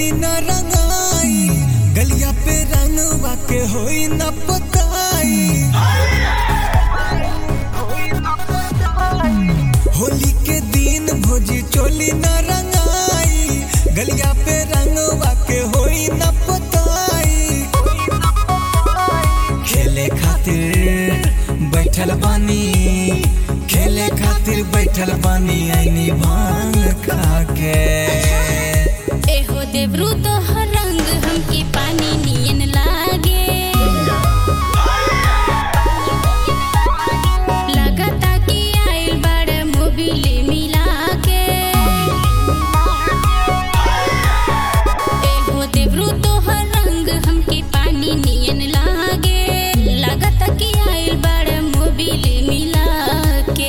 चोली न रंगाई, गलिया पे रंगवा के होई न पताई। होली के दिन भोजी चोली न रंगाई, गलिया पे रंगवा के होई न पताई। खेले खातिर बैठल बानी, खेले खातिर बैठल बानी आईनी भांग खाके। एहो देवरू तोहर रंग हमके पानी नियन लागे, लगता कि आइल बड़ मोबिल मिला के। एहो देवरू तोहर रंग हमके पानी नियन लागे, लगता कि आइल बड़ मोबिल मिला के।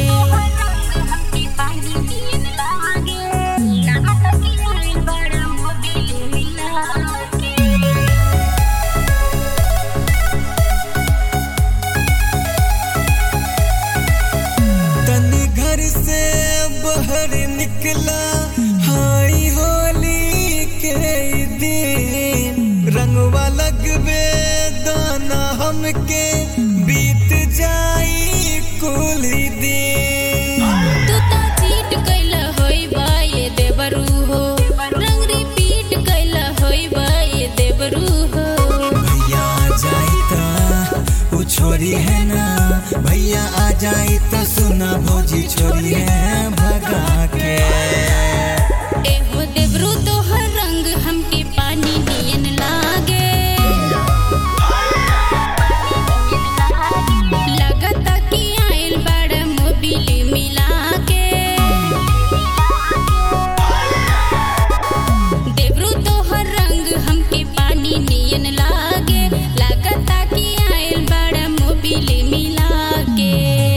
तनी घर से बाहर निकला, हाई होली के दिन। रंगवा लगबे दाना हमके, बीत जाई कुल दिन। तू ता चीट कैला होई बा ये देवरू हो, रंग रिपीट कैला होई बा ये देवरू हो। भैया आ जाई त वो छोरी है ना, भैया आ जाई त सुना भौजी छोरी है भगा के। एहो देवरू तोहर रंग हमके पानी नियन लागे, लगता कि आइल बड़ मोबिल मिला के। देवरू तोहर रंग हमके पानी नियन लागे, लगता कि आइल बड़ मोबिल मिला के।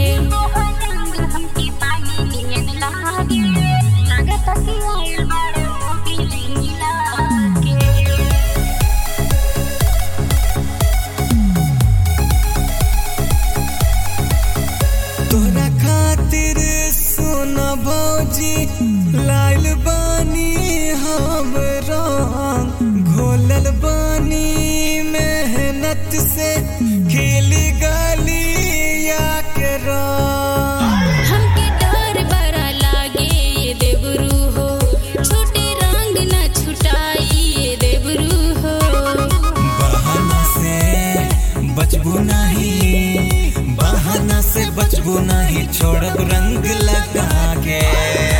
तोरा खातिर सोना भौजी लाइल बानी हम रंग, घोलल बानी मेहनत से खिली गलिया के रंग। हमके डर बड़ा लागे ये देवरू हो, छोटे रंग न छुटाई ये देवरू हो। बहाना से बचबू नहीं, बहाना से बचबू नहीं, छोड़ब रंग लगा के।